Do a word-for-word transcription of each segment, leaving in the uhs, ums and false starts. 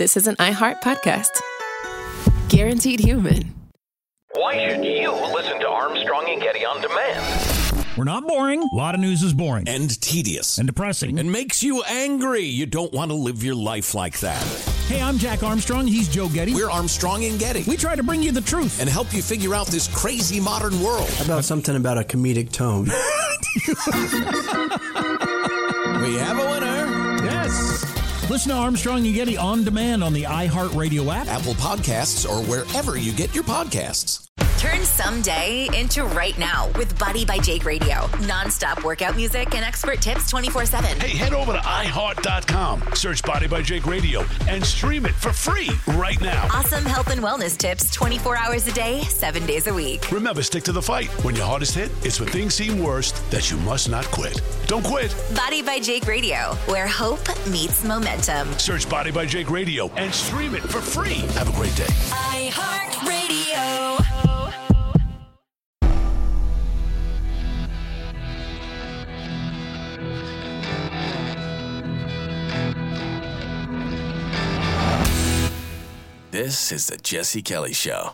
this is an iHeart podcast. Guaranteed human. Why should you listen to Armstrong and Getty on demand? We're not boring. A lot of news is boring. And tedious. And depressing. And makes you angry. You don't want to live your life like that. Hey, I'm Jack Armstrong. He's Joe Getty. We're Armstrong and Getty. We try to bring you the truth. And help you figure out this crazy modern world. How about something about a comedic tone? We have a winner. Yes. Listen to Armstrong and Getty on demand on the iHeartRadio app, Apple Podcasts, or wherever you get your podcasts. Turn someday into right now with Body by Jake Radio. Non-stop workout music and expert tips twenty-four seven. Hey, head over to i heart dot com, search Body by Jake Radio, and stream it for free right now. Awesome health and wellness tips twenty-four hours a day, seven days a week. Remember, stick to the fight. When your hardest hit, it's when things seem worst that you must not quit. Don't quit. Body by Jake Radio, where hope meets momentum. Search Body by Jake Radio and stream it for free. Have a great day. iHeartRadio. This is the Jesse Kelly Show.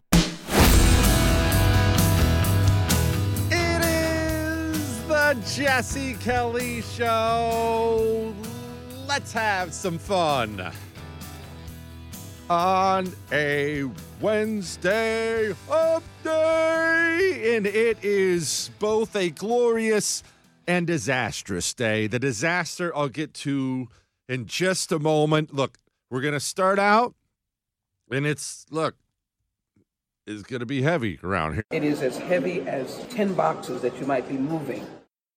It is the Jesse Kelly Show. Let's have some fun on a Wednesday up day. And it is both a glorious and disastrous day. The disaster I'll get to in just a moment. Look, we're going to start out. And it's, look, it's going to be heavy around here. It is as heavy as ten boxes that you might be moving.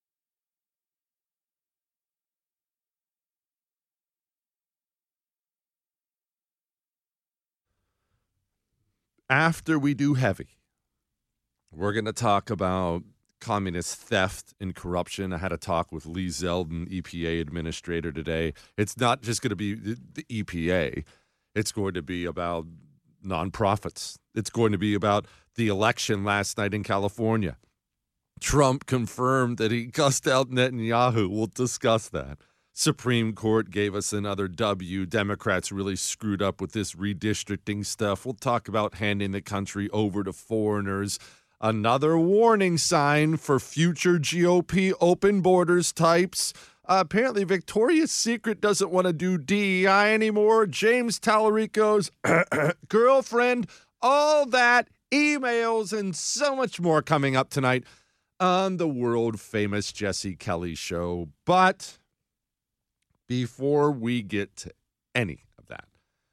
After we do heavy, we're going to talk about communist theft and corruption. I had a talk with Lee Zeldin, E P A administrator, today. It's not just going to be the E P A. It's going to be about nonprofits. It's going to be about the election last night in California. Trump confirmed that he cussed out Netanyahu. We'll discuss that. Supreme Court gave us another W. Democrats really screwed up with this redistricting stuff. We'll talk about handing the country over to foreigners. Another warning sign for future G O P open borders types. Uh, apparently, Victoria's Secret doesn't want to do D E I anymore. James Tallarico's girlfriend, all that, emails, and so much more coming up tonight on the world-famous Jesse Kelly Show. But before we get to any of that,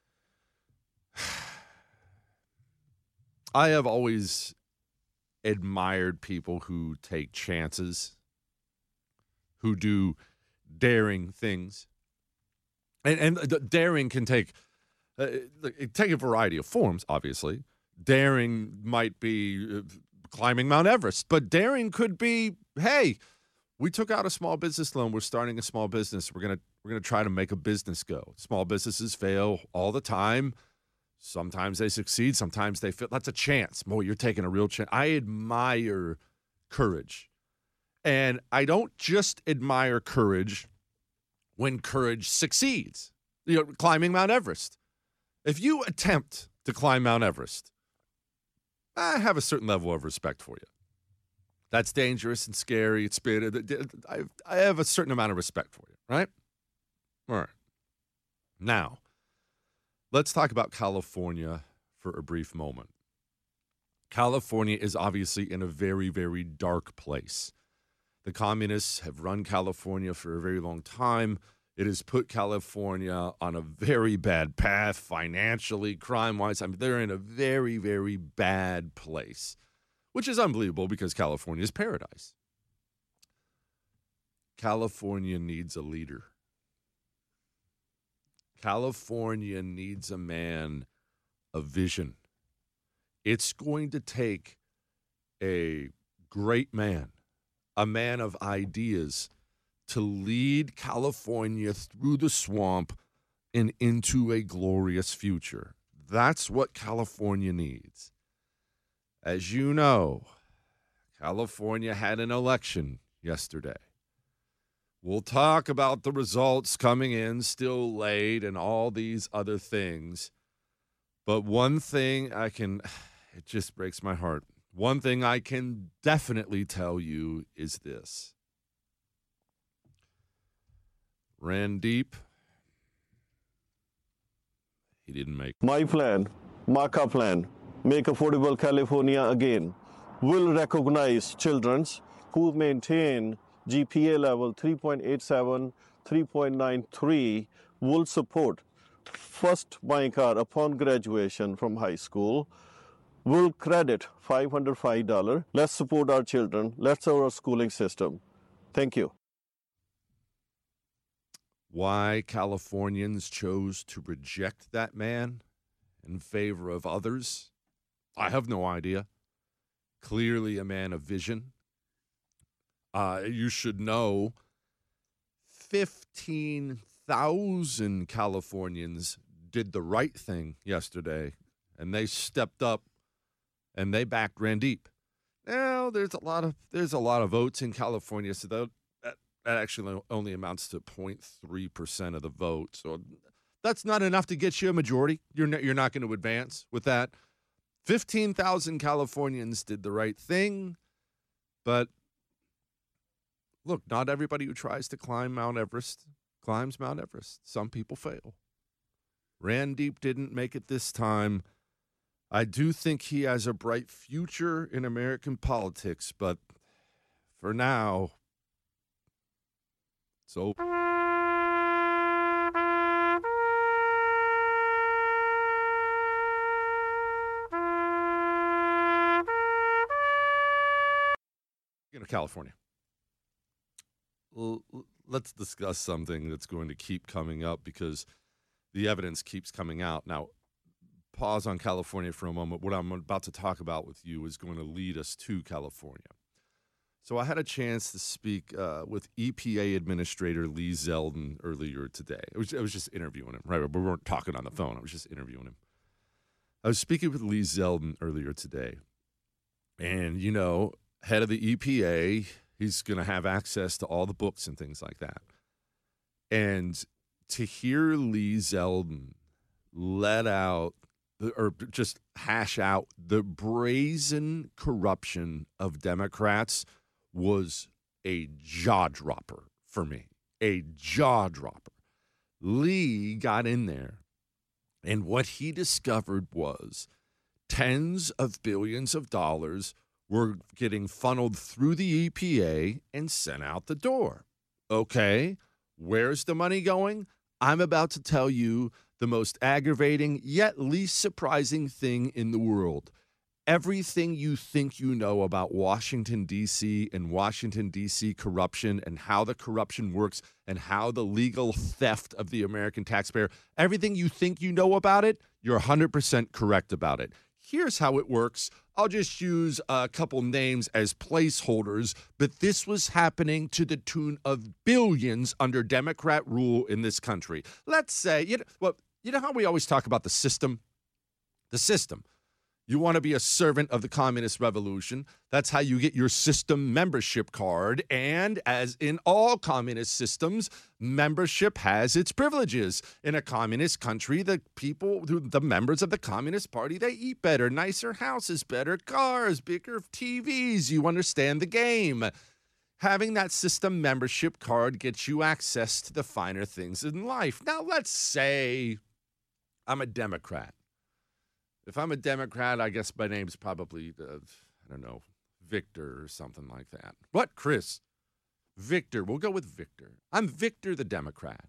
I have always admired people who take chances, who do daring things. And, and the daring can take uh, take a variety of forms, obviously. Daring might be uh, climbing Mount Everest, but daring could be, hey, we took out a small business loan. We're starting a small business. We're gonna we're gonna try to make a business go. Small businesses fail all the time. Sometimes they succeed. Sometimes they fail. That's a chance. Boy, you're taking a real chance. I admire courage. And I don't just admire courage when courage succeeds. You know, climbing Mount Everest. If you attempt to climb Mount Everest, I have a certain level of respect for you. That's dangerous and scary. It's I I have a certain amount of respect for you, right? All right. Now, let's talk about California for a brief moment. California is obviously in a very, very dark place. The communists have run California for a very long time. It has put California on a very bad path financially, crime-wise. I mean, they're in a very, very bad place, which is unbelievable because California is paradise. California needs a leader. California needs a man of vision. It's going to take a great man, a man of ideas, to lead California through the swamp and into a glorious future. That's what California needs. As you know, California had an election yesterday. We'll talk about the results coming in still late and all these other things. But one thing I can, it just breaks my heart. One thing I can definitely tell you is this. Randeep, he didn't make My plan, Marka plan, Make Affordable California Again, will recognize children who maintain G P A level three point eight seven, three point nine three, will support first buying car upon graduation from high school, will credit five hundred five dollars. Let's support our children. Let's support our schooling system. Thank you. Why Californians chose to reject that man in favor of others, I have no idea. Clearly a man of vision. Uh, you should know fifteen thousand Californians did the right thing yesterday, and they stepped up and they backed Randeep. Now, there's a lot of there's a lot of votes in California, so that, that, that actually only amounts to zero point three percent of the vote. So that's not enough to get you a majority. You're not, you're not going to advance with that. fifteen thousand Californians did the right thing, but look, not everybody who tries to climb Mount Everest climbs Mount Everest. Some people fail. Randeep didn't make it this time. I do think he has a bright future in American politics, but for now, it's over. You know, California. Let's discuss something that's going to keep coming up because the evidence keeps coming out. Now, pause on California for a moment. What I'm about to talk about with you is going to lead us to California. So I had a chance to speak uh, with E P A Administrator Lee Zeldin earlier today. I was, I was just interviewing him, right? We weren't talking on the phone. I was just interviewing him. I was speaking with Lee Zeldin earlier today. And, you know, head of the E P A, he's going to have access to all the books and things like that. And to hear Lee Zeldin let out, or just hash out the brazen corruption of Democrats was a jaw-dropper for me. A jaw-dropper. Lee got in there, and what he discovered was tens of billions of dollars were getting funneled through the E P A and sent out the door. Okay, where's the money going? I'm about to tell you the most aggravating yet least surprising thing in the world. Everything you think you know about Washington, D C and Washington, D C corruption and how the corruption works and how the legal theft of the American taxpayer, everything you think you know about it, you're one hundred percent correct about it. Here's how it works. I'll just use a couple names as placeholders, but this was happening to the tune of billions under Democrat rule in this country. Let's say, you know, well, you know how we always talk about the system? The system. You want to be a servant of the communist revolution. That's how you get your system membership card. And as in all communist systems, membership has its privileges. In a communist country, the people, the members of the Communist Party, they eat better, nicer houses, better cars, bigger T Vs. You understand the game. Having that system membership card gets you access to the finer things in life. Now, let's say I'm a Democrat. If I'm a Democrat, I guess my name's probably, uh, I don't know, Victor or something like that. What, Chris? Victor. We'll go with Victor. I'm Victor the Democrat.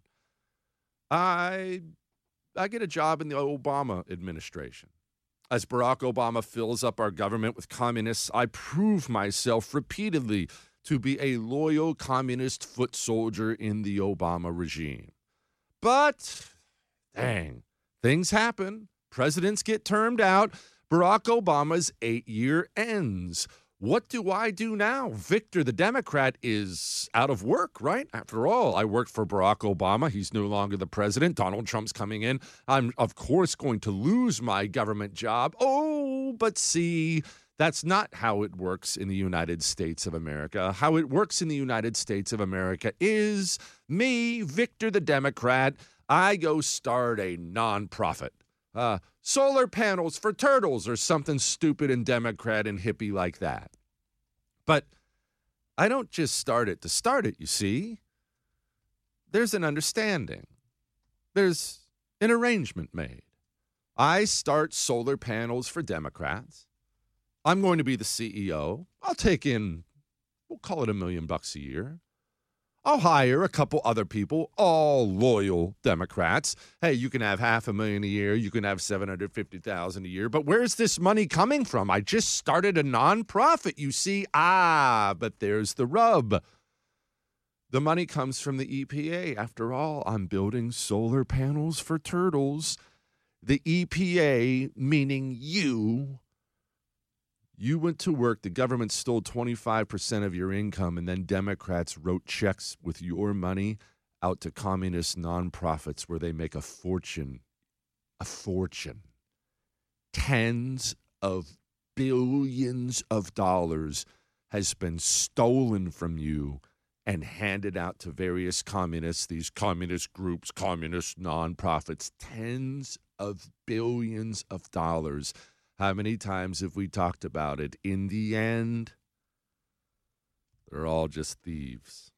I I get a job in the Obama administration. As Barack Obama fills up our government with communists, I prove myself repeatedly to be a loyal communist foot soldier in the Obama regime. But, dang, things happen. Presidents get termed out. Barack Obama's eight-year ends. What do I do now? Victor, the Democrat, is out of work, right? After all, I worked for Barack Obama. He's no longer the president. Donald Trump's coming in. I'm, of course, going to lose my government job. Oh, but see, That's not how it works in the United States of America. How it works in the United States of America is me, Victor the Democrat, I go start a nonprofit. Uh, solar panels for turtles or something stupid and Democrat and hippie like that. But I don't just start it to start it, you see. There's an understanding. There's an arrangement made. I start solar panels for Democrats. I'm going to be the C E O. I'll take in, we'll call it a million bucks a year. I'll hire a couple other people, all loyal Democrats. Hey, you can have half a million a year. You can have seven hundred fifty thousand dollars a year. But where's this money coming from? I just started a nonprofit, you see. Ah, but there's the rub. The money comes from the E P A. After all, I'm building solar panels for turtles. The E P A, meaning you, you went to work, the government stole twenty-five percent of your income, and then Democrats wrote checks with your money out to communist nonprofits where they make a fortune, a fortune. Tens of billions of dollars has been stolen from you and handed out to various communists, these communist groups, communist nonprofits, tens of billions of dollars. How many times have we talked about it? In the end, they're all just thieves.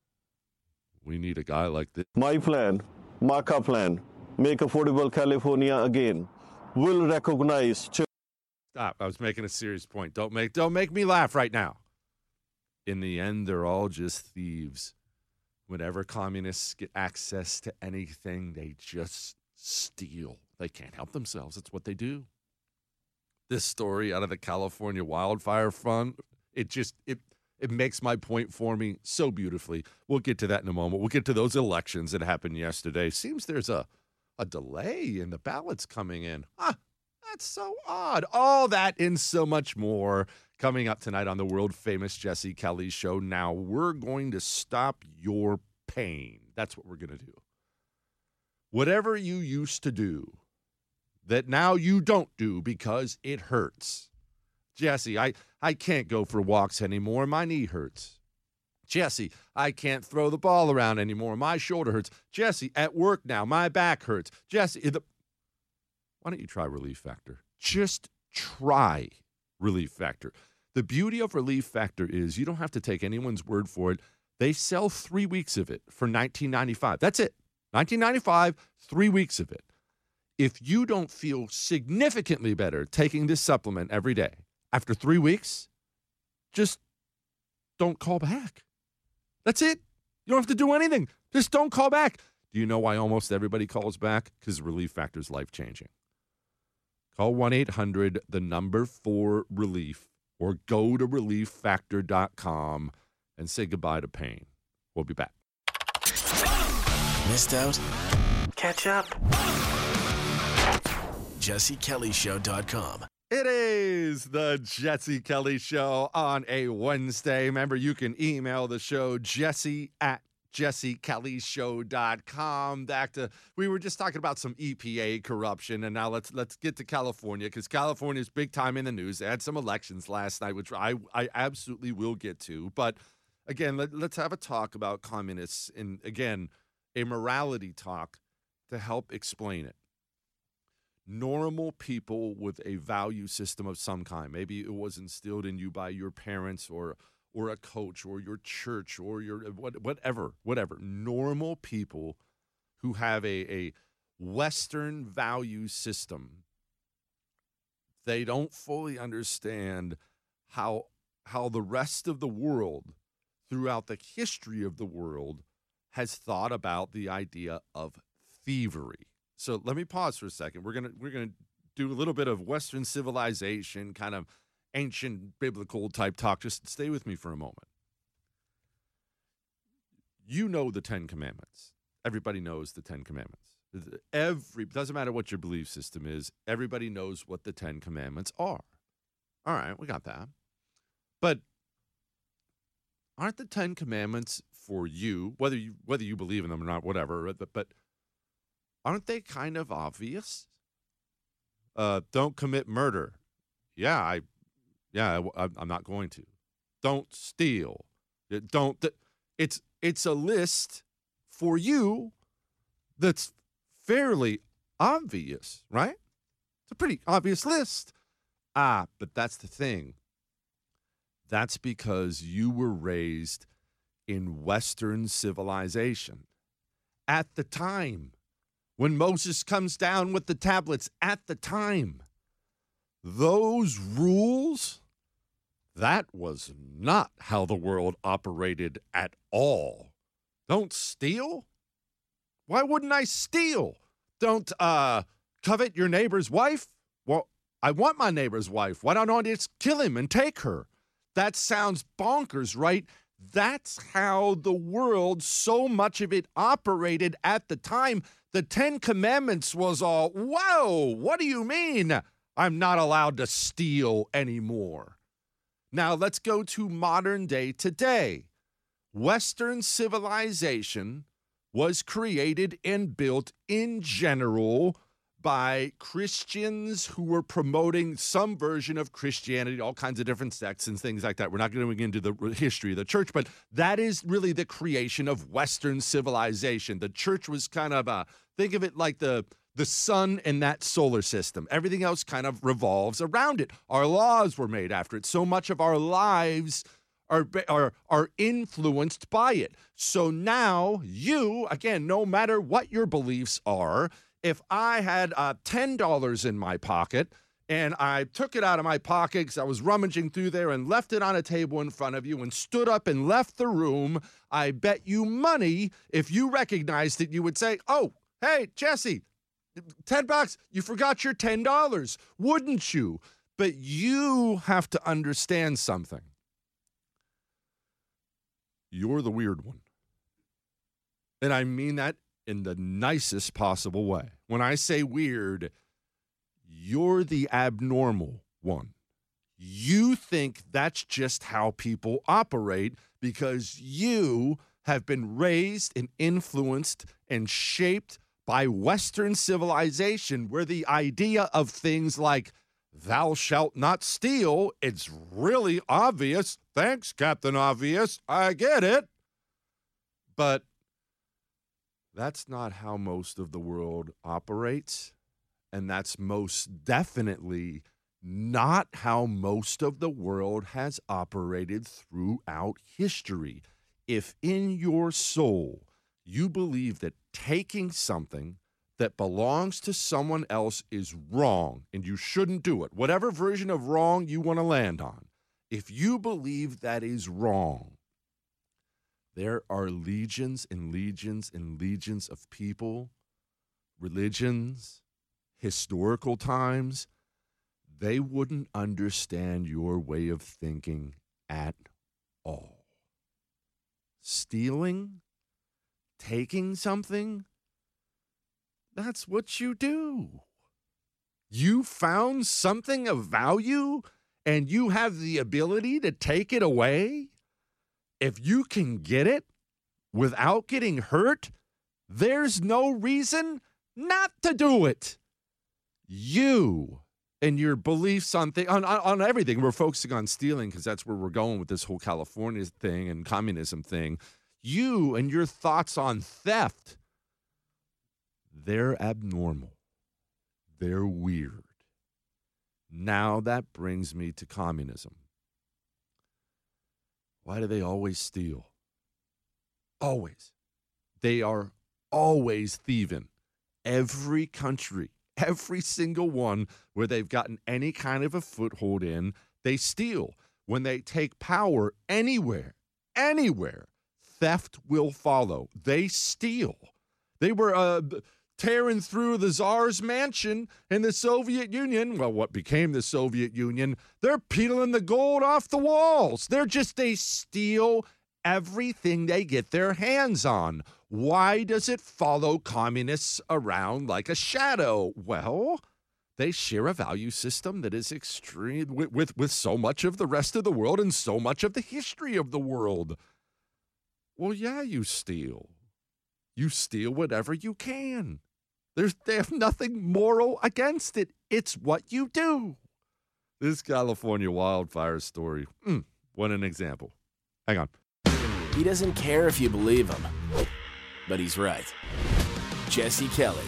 We need a guy like this. My plan, Marka plan, make affordable California again, will recognize children. Stop. I was making a serious point. Don't make don't make me laugh right now. In the end, they're all just thieves. Whenever communists get access to anything, they just steal. They can't help themselves. It's what they do. This story out of the California Wildfire Fund, it just, it it makes my point for me so beautifully. We'll get to that in a moment. We'll get to those elections that happened yesterday. Seems there's a, a delay in the ballots coming in. Ah, that's so odd. All that and so much more coming up tonight on the world-famous Jesse Kelly Show. Now, we're going to stop your pain. That's what we're going to do. Whatever you used to do that now you don't do because it hurts. Jesse, I, I can't go for walks anymore. My knee hurts. Jesse, I can't throw the ball around anymore. My shoulder hurts. Jesse, at work now, my back hurts. Jesse, the... why don't you try Relief Factor? Just try Relief Factor. The beauty of Relief Factor is you don't have to take anyone's word for it. They sell three weeks of it for nineteen ninety-five dollars. That's it. nineteen ninety-five dollars, three weeks of it. If you don't feel significantly better taking this supplement every day, after three weeks, just don't call back. That's it. You don't have to do anything. Just don't call back. Do you know why almost everybody calls back? Because Relief Factor is life-changing. Call one eight hundred, the number four relief, or go to relief factor dot com and say goodbye to pain. We'll be back. Missed out? Catch up. Jesse Kelly Show dot com. It is the Jesse Kelly Show on a Wednesday. Remember, you can email the show, Jesse at Jesse Kelly Show dot com. Back to, we were just talking about some E P A corruption, and now let's let's get to California, because California is big time in the news. They had some elections last night, which I, I absolutely will get to. But again, let, let's have a talk about communists, and again, a morality talk to help explain it. Normal people with a value system of some kind. Maybe it was instilled in you by your parents or or a coach or your church or your what, whatever, whatever. Normal people who have a, a Western value system, they don't fully understand how how the rest of the world throughout the history of the world has thought about the idea of thievery. So let me pause for a second. We're gonna we're gonna do a little bit of Western civilization, kind of ancient biblical type talk. Just stay with me for a moment. You know the Ten Commandments. Everybody knows the Ten Commandments. Every doesn't matter what your belief system is. Everybody knows what the Ten Commandments are. All right, we got that. But aren't the Ten Commandments for you, whether you whether you believe in them or not, whatever? But, but aren't they kind of obvious? Uh, don't commit murder. Yeah, I Yeah, I, I'm not going to. Don't steal. Don't. It's it's a list for you that's fairly obvious, right? It's a pretty obvious list. Ah, but that's the thing. That's because you were raised in Western civilization. At the time, when Moses comes down with the tablets, at the time, those rules, that was not how the world operated at all. Don't steal? Why wouldn't I steal? Don't uh, covet your neighbor's wife? Well, I want my neighbor's wife. Why don't I just kill him and take her? That sounds bonkers, right? That's how the world, so much of it operated at the time. The Ten Commandments was all, whoa, what do you mean I'm not allowed to steal anymore? Now let's go to modern day today. Western civilization was created and built in general by Christians who were promoting some version of Christianity, all kinds of different sects and things like that. We're not going into the history of the church, but that is really the creation of Western civilization. The church was kind of, uh, think of it like the, the sun in that solar system. Everything else kind of revolves around it. Our laws were made after it. So much of our lives are, are, are influenced by it. So now you, again, no matter what your beliefs are, if I had uh, ten dollars in my pocket and I took it out of my pocket because I was rummaging through there and left it on a table in front of you and stood up and left the room, I bet you money if you recognized it, you would say, oh, hey, Jesse, ten bucks, you forgot your ten dollars, wouldn't you? But you have to understand something. You're the weird one. And I mean that in the nicest possible way. When I say weird, you're the abnormal one. You think that's just how people operate because you have been raised and influenced and shaped by Western civilization, where the idea of things like thou shalt not steal, it's really obvious. Thanks, Captain Obvious. I get it. But that's not how most of the world operates, and that's most definitely not how most of the world has operated throughout history. If in your soul you believe that taking something that belongs to someone else is wrong and you shouldn't do it, whatever version of wrong you want to land on, if you believe that is wrong, there are legions and legions and legions of people, religions, historical times. They wouldn't understand your way of thinking at all. Stealing, taking something, that's what you do. You found something of value and you have the ability to take it away. If you can get it without getting hurt, there's no reason not to do it. You and your beliefs on, th- on, on everything. We're focusing on stealing because that's where we're going with this whole California thing and communism thing. You and your thoughts on theft, they're abnormal. They're weird. Now that brings me to communism. Why do they always steal? Always. They are always thieving. Every country, every single one where they've gotten any kind of a foothold in, they steal. When they take power anywhere, anywhere, theft will follow. They steal. They were uh, tearing through the Tsar's mansion in the Soviet Union. Well, what became the Soviet Union? They're peeling the gold off the walls. They're just, they steal everything they get their hands on. Why does it follow communists around like a shadow? Well, they share a value system that is extreme with, with, with so much of the rest of the world and so much of the history of the world. Well, yeah, you steal. You steal whatever you can. There's, they have nothing moral against it. It's what you do. This California wildfire story, mm, what an example. Hang on. He doesn't care if you believe him, but he's right. Jesse Kelly.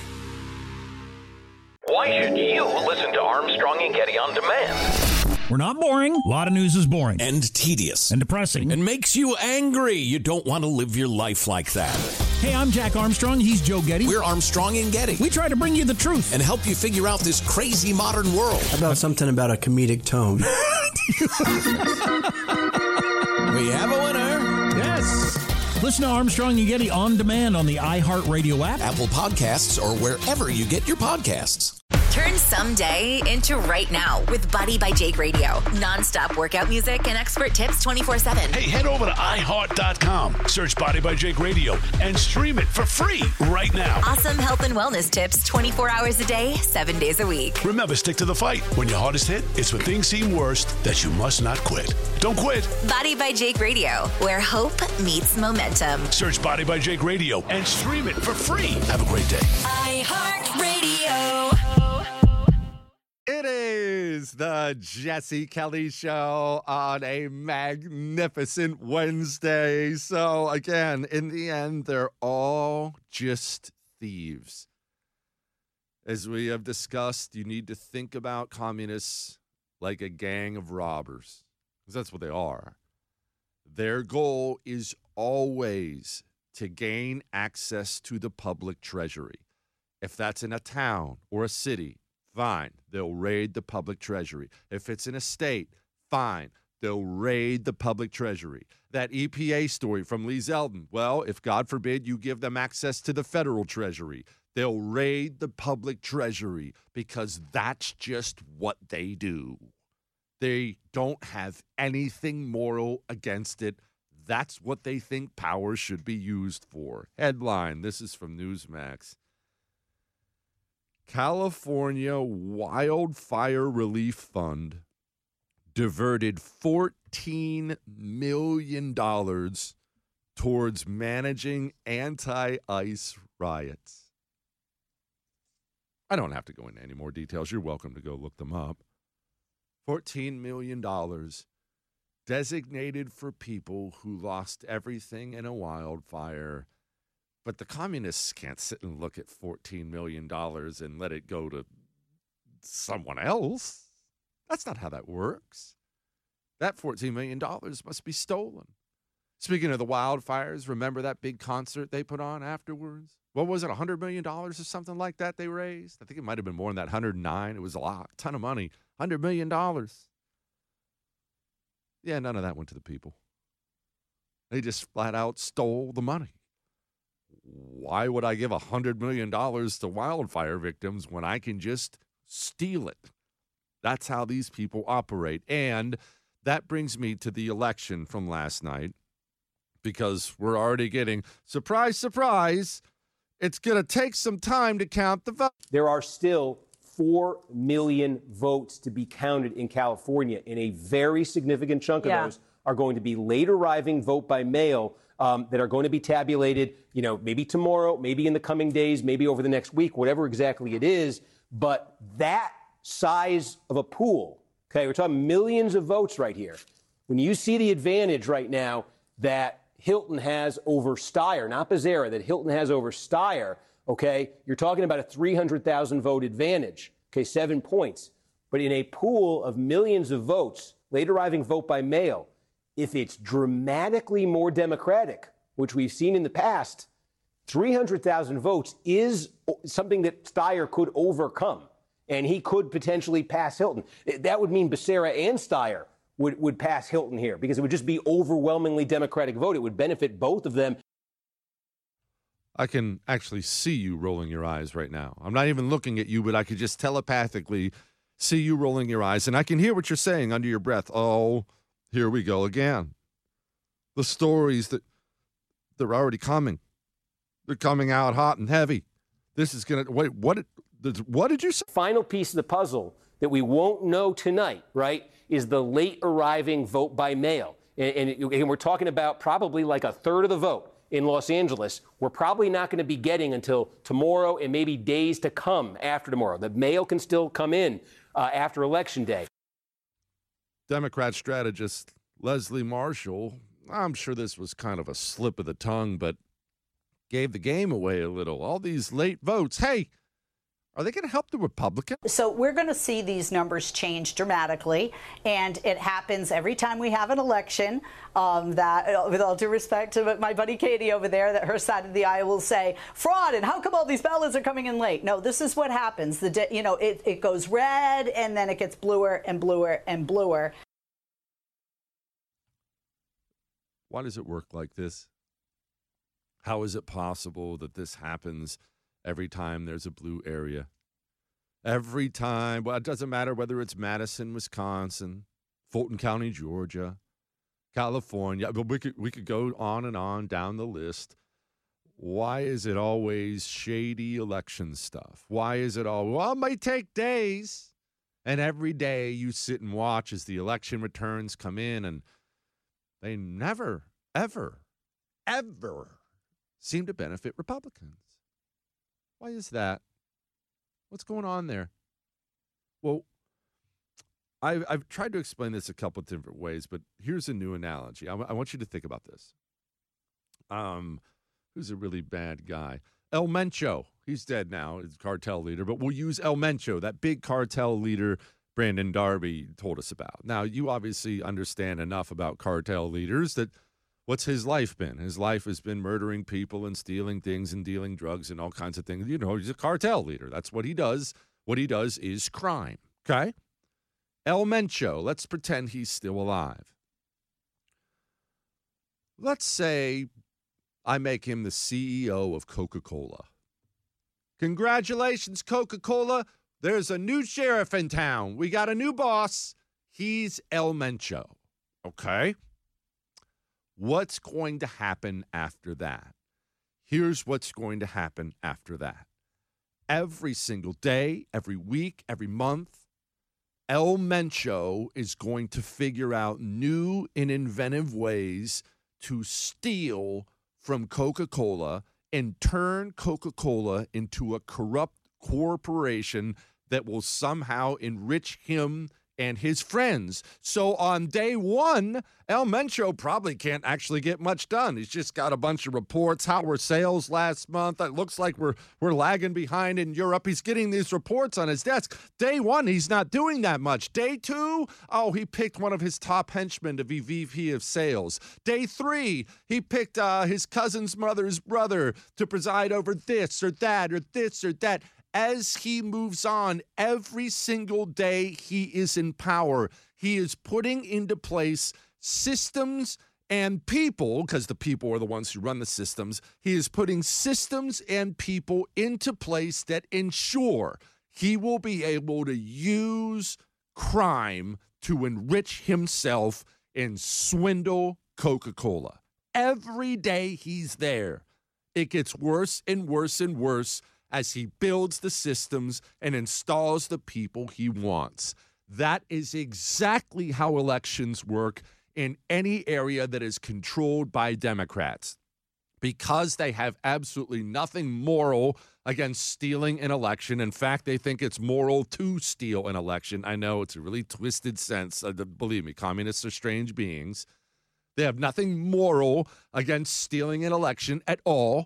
Why should you listen to Armstrong and Getty on demand? We're not boring. A lot of news is boring. And tedious. And depressing. And makes you angry. You don't want to live your life like that. Hey, I'm Jack Armstrong. He's Joe Getty. We're Armstrong and Getty. We try to bring you the truth. And help you figure out this crazy modern world. How about something about a comedic tone? We have a winner. Yes. Listen to Armstrong and Getty on demand on the iHeartRadio app, Apple Podcasts, or wherever you get your podcasts. Turn someday into right now with Buddy by Jake Radio. Non-stop workout music and expert tips twenty-four seven. Hey, head over to i heart dot com, search Body by Jake Radio, and stream it for free right now. Awesome health and wellness tips twenty-four hours a day, seven days a week. Remember, stick to the fight. When your hardest hit, it's when things seem worst that you must not quit. Don't quit. Body by Jake Radio, where hope meets momentum. Search Body by Jake Radio and stream it for free. Have a great day. iHeartRadio. It is the Jesse Kelly Show on a magnificent Wednesday. So, again, in the end, they're all just thieves. As we have discussed, you need to think about communists like a gang of robbers, because that's what they are. Their goal is always to gain access to the public treasury. If that's in a town or a city, fine, they'll raid the public treasury. If it's in a state, fine, they'll raid the public treasury. That E P A story from Lee Zeldin, well, if God forbid you give them access to the federal treasury, they'll raid the public treasury because that's just what they do. They don't have anything moral against it. That's what they think power should be used for. Headline, this is from Newsmax. California Wildfire Relief Fund diverted fourteen million dollars towards managing anti-ICE riots. I don't have to go into any more details. You're welcome to go look them up. fourteen million dollars designated for people who lost everything in a wildfire. But the communists can't sit and look at fourteen million dollars and let it go to someone else. That's not how that works. That fourteen million dollars must be stolen. Speaking of the wildfires, remember that big concert they put on afterwards? What was it, one hundred million dollars or something like that they raised? I think it might have been more than that, one hundred nine. It was a lot, a ton of money, one hundred million dollars. Yeah, none of that went to the people. They just flat out stole the money. Why would I give one hundred million dollars to wildfire victims when I can just steal it? That's how these people operate. And that brings me to the election from last night, because we're already getting, surprise, surprise, it's going to take some time to count the votes. There are still four million votes to be counted in California, and a very significant chunk of Yeah. those are going to be late arriving vote by mail um, that are going to be tabulated, you know, maybe tomorrow, maybe in the coming days, maybe over the next week, whatever exactly it is. But that size of a pool, okay, we're talking millions of votes right here. When you see the advantage right now that Hilton has over Steyer, not Becerra, that Hilton has over Steyer, okay, you're talking about a three hundred thousand vote advantage, okay, seven points. But in a pool of millions of votes, late arriving vote by mail, if it's dramatically more Democratic, which we've seen in the past, three hundred thousand votes is something that Steyer could overcome, and he could potentially pass Hilton. That would mean Becerra and Steyer would, would pass Hilton here, because it would just be overwhelmingly Democratic vote. It would benefit both of them. I can actually see you rolling your eyes right now. I'm not even looking at you, but I could just telepathically see you rolling your eyes, and I can hear what you're saying under your breath. Oh, here we go again. The stories that they're already coming. They're coming out hot and heavy. This is going to, wait, what, what did you say? Final piece of the puzzle that we won't know tonight, right, is the late arriving vote by mail. And, and, and we're talking about probably like a third of the vote in Los Angeles. We're probably not going to be getting until tomorrow and maybe days to come after tomorrow. The mail can still come in uh, after Election Day. Democrat strategist Leslie Marshall, I'm sure this was kind of a slip of the tongue, but gave the game away a little. All these late votes. Hey, are they going to help the Republicans? So we're going to see these numbers change dramatically, and it happens every time we have an election. Um, that, with all due respect to my buddy Katie over there, that her side of the aisle will say fraud, and how come all these ballots are coming in late? No, this is what happens. The de- you know it, it goes red, and then it gets bluer and bluer and bluer. Why does it work like this? How is it possible that this happens every time there's a blue area? Every time. Well, it doesn't matter whether it's Madison, Wisconsin, Fulton County, Georgia, California. But we could, we could go on and on down the list. Why is it always shady election stuff? Why is it all, well, it might take days. And every day you sit and watch as the election returns come in, and they never, ever, ever seem to benefit Republicans. Why is that? What's going on there? Well, I've, I've tried to explain this a couple of different ways, but here's a new analogy. I, I want you to think about this. Um, who's a really bad guy? El Mencho. He's dead now. He's a cartel leader, but we'll use El Mencho, that big cartel leader Brandon Darby told us about. Now, you obviously understand enough about cartel leaders that what's his life been? His life has been murdering people and stealing things and dealing drugs and all kinds of things. You know, he's a cartel leader. That's what he does. What he does is crime, okay? El Mencho, let's pretend he's still alive. Let's say I make him the C E O of Coca-Cola. Congratulations, Coca-Cola. There's a new sheriff in town. We got a new boss. He's El Mencho, okay? What's going to happen after that? Here's what's going to happen after that. Every single day, every week, every month, El Mencho is going to figure out new and inventive ways to steal from Coca-Cola and turn Coca-Cola into a corrupt corporation that will somehow enrich him and his friends. So on day one, El Mencho probably can't actually get much done. He's just got a bunch of reports. How were sales last month? It looks like we're we're lagging behind in Europe. He's getting these reports on his desk. Day one, he's not doing that much. Day two, oh, he picked one of his top henchmen to be V P of sales. Day three, he picked uh, his cousin's mother's brother to preside over this or that or this or that. As he moves on, every single day he is in power, he is putting into place systems and people, because the people are the ones who run the systems. He is putting systems and people into place that ensure he will be able to use crime to enrich himself and swindle Coca-Cola. Every day he's there, it gets worse and worse and worse as he builds the systems and installs the people he wants. That is exactly how elections work in any area that is controlled by Democrats, because they have absolutely nothing moral against stealing an election. In fact, they think it's moral to steal an election. I know it's a really twisted sense. Uh, believe me, communists are strange beings. They have nothing moral against stealing an election at all.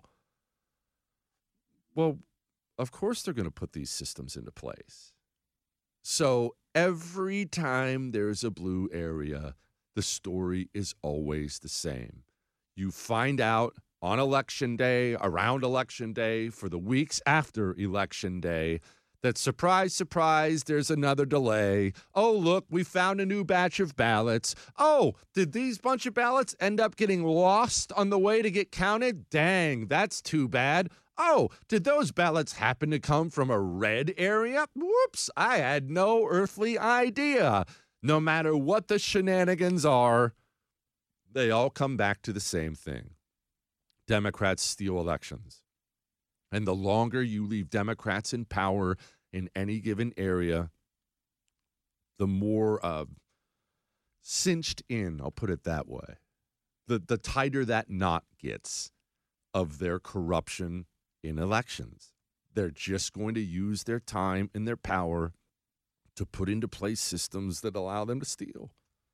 Well, of course they're going to put these systems into place. So every time there's a blue area, the story is always the same. You find out on election day, around election day, for the weeks after election day, that surprise, surprise, there's another delay. Oh, look, we found a new batch of ballots. Oh, did these bunch of ballots end up getting lost on the way to get counted? Dang, that's too bad. Oh, did those ballots happen to come from a red area? Whoops, I had no earthly idea. No matter what the shenanigans are, they all come back to the same thing. Democrats steal elections. And the longer you leave Democrats in power in any given area, the more uh, cinched in, I'll put it that way, the, the tighter that knot gets of their corruption in elections. They're just going to use their time and their power to put into place systems that allow them to steal.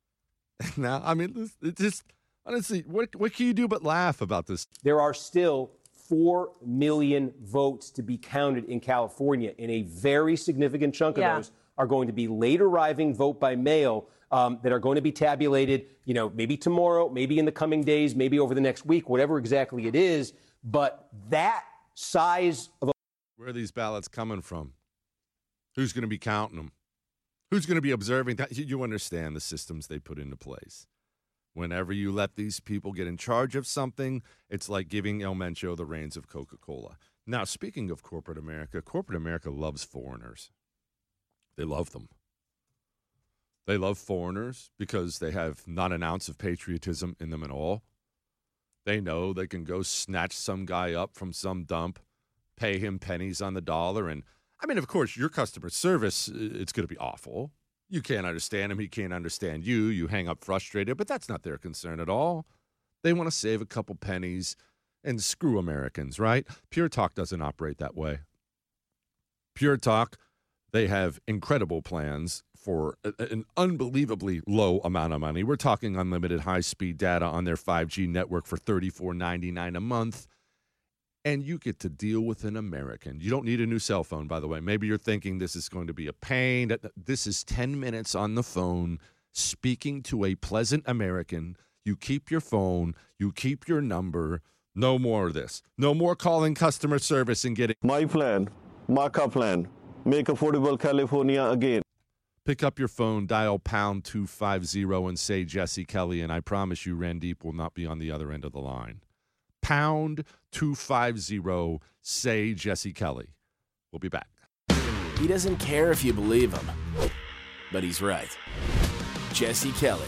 Now, I mean, it's just honestly, what what can you do but laugh about this? There are still four million votes to be counted in California, and a very significant chunk of Yeah. those are going to be late arriving vote by mail um, that are going to be tabulated, you know, maybe tomorrow, maybe in the coming days, maybe over the next week, whatever exactly it is. But that size of a Where are these ballots coming from? Who's going to be counting them? Who's going to be observing that? You- You understand the systems they put into place. Whenever you let these people get in charge of something, it's like giving El Mencho the reins of Coca-Cola. Now, speaking of corporate America, corporate America loves foreigners. They love them. They love foreigners because they have not an ounce of patriotism in them at all. They know they can go snatch some guy up from some dump, pay him pennies on the dollar. And, I mean, of course, your customer service, it's going to be awful. You can't understand him. He can't understand you. You hang up frustrated, but that's not their concern at all. They want to save a couple pennies and screw Americans, right? Pure Talk doesn't operate that way. Pure Talk, they have incredible plans for a, an unbelievably low amount of money. We're talking unlimited high-speed data on their five G network for thirty-four ninety-nine a month. And you get to deal with an American. You don't need a new cell phone, by the way. Maybe you're thinking this is going to be a pain. This is ten minutes on the phone speaking to a pleasant American. You keep your phone. You keep your number. No more of this. No more calling customer service and getting... My plan, Marca plan, make affordable California again. Pick up your phone, dial pound two fifty and say Jesse Kelly, and I promise you Randeep will not be on the other end of the line. Pound two fifty, say Jesse Kelly. We'll be back. He doesn't care if you believe him, but he's right. Jesse Kelly.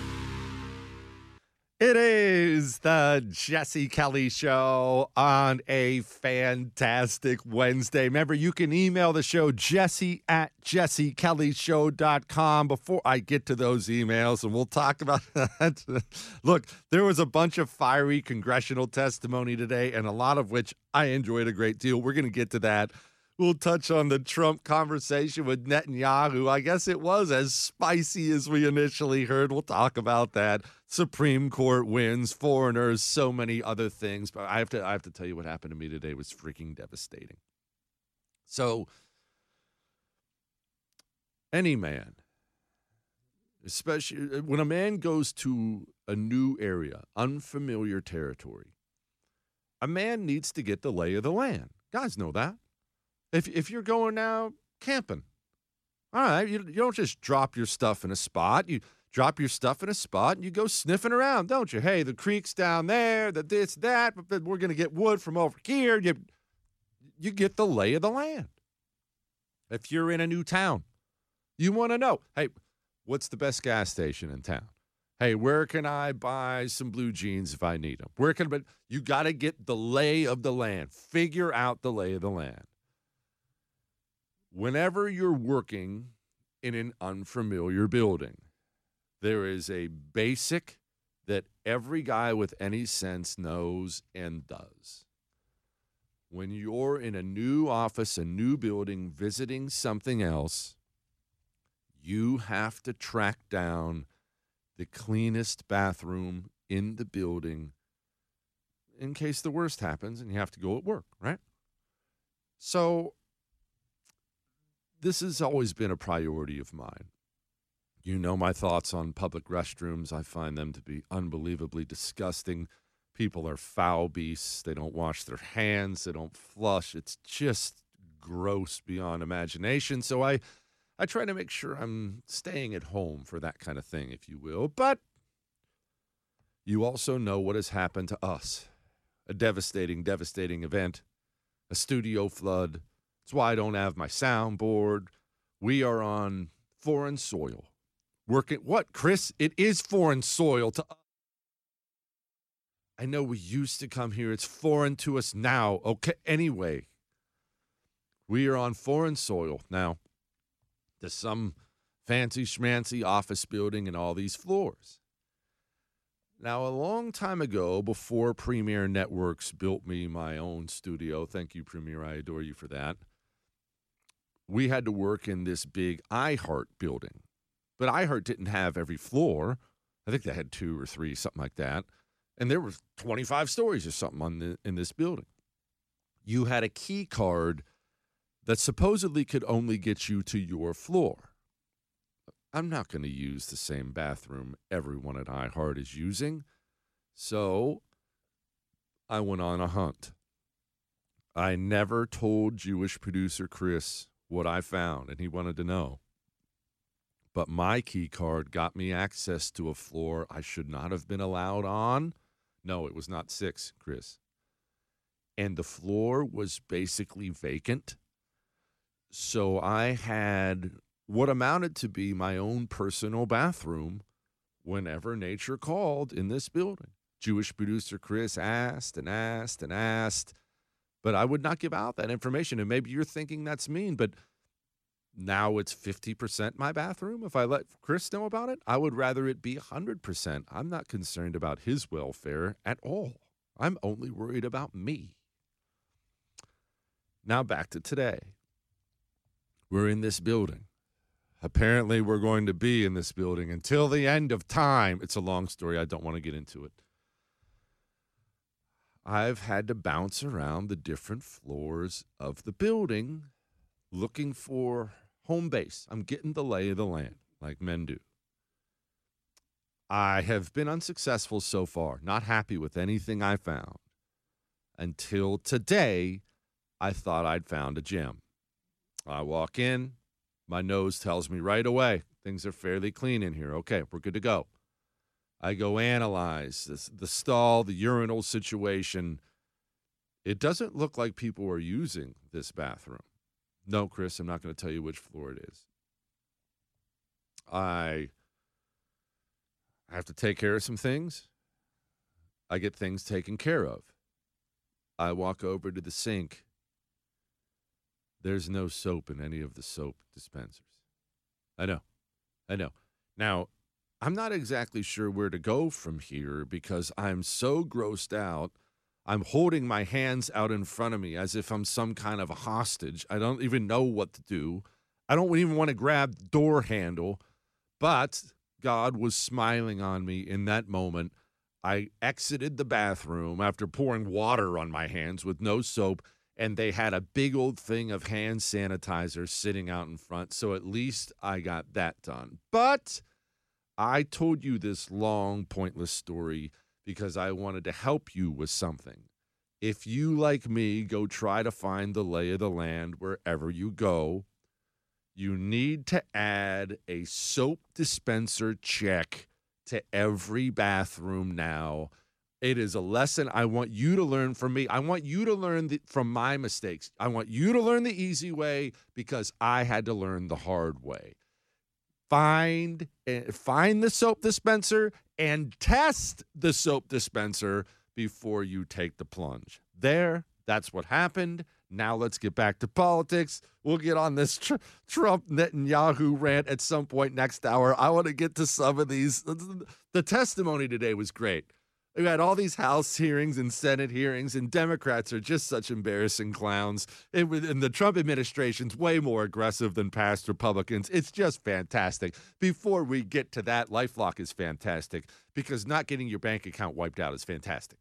It is the Jesse Kelly Show on a fantastic Wednesday. Remember, you can email the show, jesse at jesse kelly show dot com. Before I get to those emails, and we'll talk about that. Look, there was a bunch of fiery congressional testimony today, and a lot of which I enjoyed a great deal. We're going to get to that. We'll touch on the Trump conversation with Netanyahu. I guess it was as spicy as we initially heard. We'll talk about that. Supreme Court wins, foreigners, so many other things. But I have to I have to tell you what happened to me today was freaking devastating. So, any man, especially when a man goes to a new area, unfamiliar territory, a man needs to get the lay of the land. Guys know that. If if you're going now camping, all right, you, you don't just drop your stuff in a spot. You drop your stuff in a spot and you go sniffing around, don't you? Hey, the creek's down there, the this, that, but we're going to get wood from over here. You, you get the lay of the land. If you're in a new town, you want to know, hey, what's the best gas station in town? Hey, where can I buy some blue jeans if I need them? Where can I, you got to get the lay of the land. Figure out the lay of the land. Whenever you're working in an unfamiliar building, there is a basic that every guy with any sense knows and does. When you're in a new office, a new building, visiting something else, you have to track down the cleanest bathroom in the building in case the worst happens and you have to go at work, right? So this has always been a priority of mine. You know my thoughts on public restrooms. I find them to be unbelievably disgusting. People are foul beasts. They don't wash their hands. They don't flush. It's just gross beyond imagination. So I, I try to make sure I'm staying at home for that kind of thing, if you will. But you also know what has happened to us. A devastating, devastating event. A studio flood. That's why I don't have my soundboard. We are on foreign soil. Working, what, Chris? It is foreign soil to us. I know we used to come here. It's foreign to us now. Okay, anyway. We are on foreign soil. Now, there's some fancy schmancy office building and all these floors. Now, a long time ago, before Premier Networks built me my own studio, thank you, Premier, I adore you for that, we had to work in this big iHeart building. But iHeart didn't have every floor. I think they had two or three, something like that. And there were twenty-five stories or something on the, in this building. You had a key card that supposedly could only get you to your floor. I'm not going to use the same bathroom everyone at iHeart is using. So I went on a hunt. I never told Jewish producer Chris what I found, and he wanted to know. But my key card got me access to a floor I should not have been allowed on. No, it was not six, Chris. And the floor was basically vacant. So I had what amounted to be my own personal bathroom whenever nature called in this building. Jewish producer Chris asked and asked and asked, but I would not give out that information. And maybe you're thinking that's mean, but now it's fifty percent my bathroom. If I let Chris know about it, I would rather it be one hundred percent. I'm not concerned about his welfare at all. I'm only worried about me. Now back to today. We're in this building. Apparently, we're going to be in this building until the end of time. It's a long story. I don't want to get into it. I've had to bounce around the different floors of the building looking for home base. I'm getting the lay of the land, like men do. I have been unsuccessful so far, not happy with anything I found. Until today, I thought I'd found a gem. I walk in, my nose tells me right away, things are fairly clean in here. Okay, we're good to go. I go analyze this, the stall, the urinal situation. It doesn't look like people are using this bathroom. No, Chris, I'm not going to tell you which floor it is. I have to take care of some things. I get things taken care of. I walk over to the sink. There's no soap in any of the soap dispensers. I know. I know. Now, I'm not exactly sure where to go from here because I'm so grossed out. I'm holding my hands out in front of me as if I'm some kind of a hostage. I don't even know what to do. I don't even want to grab the door handle. But God was smiling on me in that moment. I exited the bathroom after pouring water on my hands with no soap, and they had a big old thing of hand sanitizer sitting out in front, so at least I got that done. But I told you this long, pointless story because I wanted to help you with something. If you, like me, go try to find the lay of the land wherever you go, you need to add a soap dispenser check to every bathroom now. It is a lesson I want you to learn from me. I want you to learn the, from my mistakes. I want you to learn the easy way because I had to learn the hard way. Find, uh, find the soap dispenser and test the soap dispenser before you take the plunge. There, that's what happened. Now let's get back to politics. We'll get on this tr- Trump Netanyahu rant at some point next hour. I want to get to some of these. The testimony today was great. We had all these House hearings and Senate hearings, and Democrats are just such embarrassing clowns. It, and the Trump administration's way more aggressive than past Republicans. It's just fantastic. Before we get to that, LifeLock is fantastic because not getting your bank account wiped out is fantastic.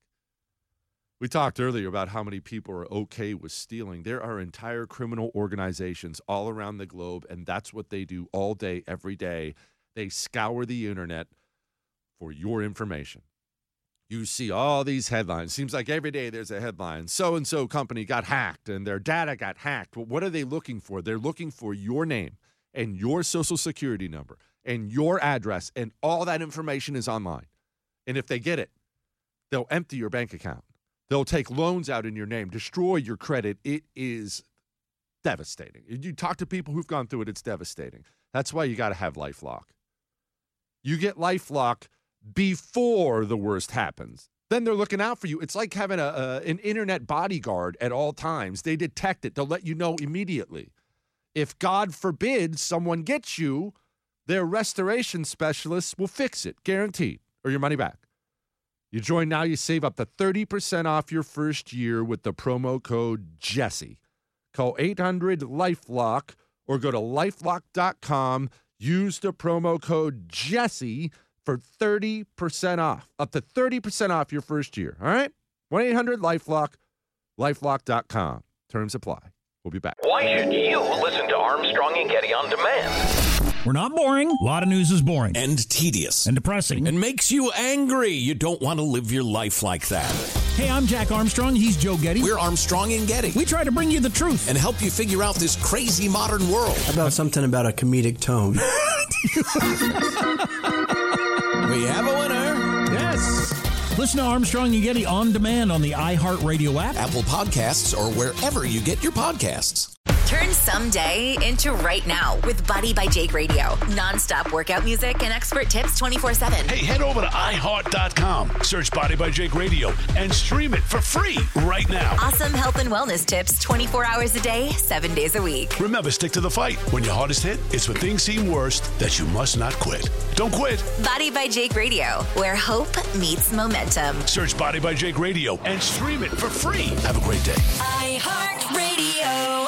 We talked earlier about how many people are okay with stealing. There are entire criminal organizations all around the globe, and that's what they do all day, every day. They scour the internet for your information. You see all these headlines. Seems like every day there's a headline. So-and-so company got hacked and their data got hacked. Well, what are they looking for? They're looking for your name and your social security number and your address, and all that information is online. And if they get it, they'll empty your bank account. They'll take loans out in your name, destroy your credit. It is devastating. You talk to people who've gone through it, it's devastating. That's why you got to have LifeLock. You get LifeLock before the worst happens. Then they're looking out for you. It's like having a, a an internet bodyguard at all times. They detect it. They'll let you know immediately. If, God forbid, someone gets you, their restoration specialists will fix it, guaranteed, or your money back. You join now, you save up to thirty percent off your first year with the promo code Jesse. Call eight hundred LifeLock or go to lifelock dot com. Use the promo code Jesse. for thirty percent off, up to thirty percent off your first year. All right? one eight hundred LifeLock, lifelock dot com. Terms apply. We'll be back. Why should you listen to Armstrong and Getty on demand? We're not boring. A lot of news is boring. And tedious. And depressing. And makes you angry. You don't want to live your life like that. Hey, I'm Jack Armstrong. He's Joe Getty. We're Armstrong and Getty. We try to bring you the truth. And help you figure out this crazy modern world. How about something about a comedic tone? We have a winner. Yes. Listen to Armstrong and Getty on demand on the iHeartRadio app, Apple Podcasts, or wherever you get your podcasts. Turn someday into right now with Body by Jake Radio. Non-stop workout music and expert tips twenty-four seven. Hey, head over to i heart dot com, search Body by Jake Radio, and stream it for free right now. Awesome health and wellness tips twenty-four hours a day, seven days a week. Remember, stick to the fight. When your hardest hit, it's when things seem worst that you must not quit. Don't quit. Body by Jake Radio, where hope meets momentum. Search Body by Jake Radio and stream it for free. Have a great day. iHeartRadio.